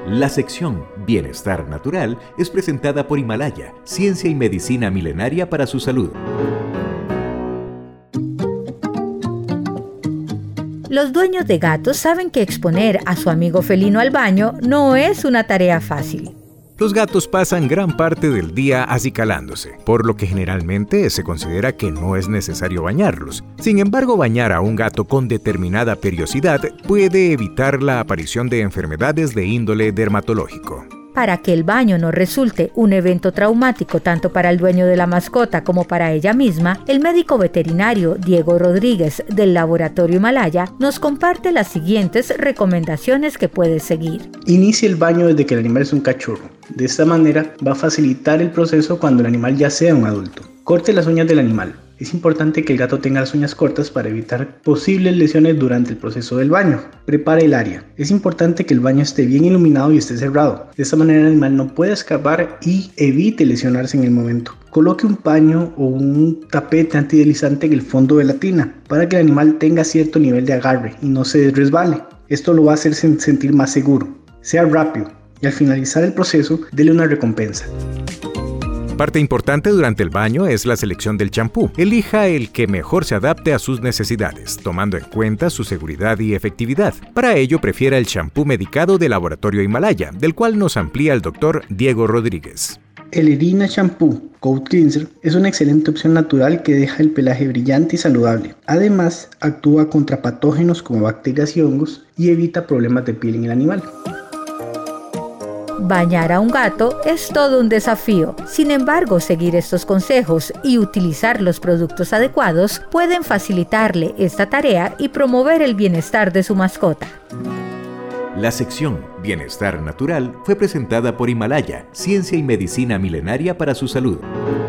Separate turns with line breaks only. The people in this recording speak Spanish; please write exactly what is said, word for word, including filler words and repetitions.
La sección Bienestar Natural es presentada por Himalaya, ciencia y medicina milenaria para su salud.
Los dueños de gatos saben que exponer a su amigo felino al baño no es una tarea fácil.
Los gatos pasan gran parte del día acicalándose, por lo que generalmente se considera que no es necesario bañarlos. Sin embargo, bañar a un gato con determinada periodicidad puede evitar la aparición de enfermedades de índole dermatológico.
Para que el baño no resulte un evento traumático tanto para el dueño de la mascota como para ella misma, el médico veterinario Diego Rodríguez del Laboratorio Himalaya nos comparte las siguientes recomendaciones que puedes seguir.
Inicie el baño desde que el animal es un cachorro. De esta manera va a facilitar el proceso cuando el animal ya sea un adulto. Corte las uñas del animal. Es importante que el gato tenga las uñas cortas para evitar posibles lesiones durante el proceso del baño. Prepare el área. Es importante que el baño esté bien iluminado y esté cerrado. De esta manera el animal no puede escapar y evite lesionarse en el momento. Coloque un paño o un tapete antideslizante en el fondo de la tina para que el animal tenga cierto nivel de agarre y no se resbale. Esto lo va a hacer sentir más seguro. Sea rápido y al finalizar el proceso, dele una recompensa.
Parte importante durante el baño es la selección del champú. Elija el que mejor se adapte a sus necesidades, tomando en cuenta su seguridad y efectividad. Para ello, prefiera el champú medicado del Laboratorio Himalaya, del cual nos amplía el doctor Diego Rodríguez.
El Erina Shampoo Coat Cleanser es una excelente opción natural que deja el pelaje brillante y saludable. Además, actúa contra patógenos como bacterias y hongos y evita problemas de piel en el animal.
Bañar a un gato es todo un desafío. Sin embargo, seguir estos consejos y utilizar los productos adecuados pueden facilitarle esta tarea y promover el bienestar de su mascota.
La sección Bienestar Natural fue presentada por Himalaya, ciencia y medicina milenaria para su salud.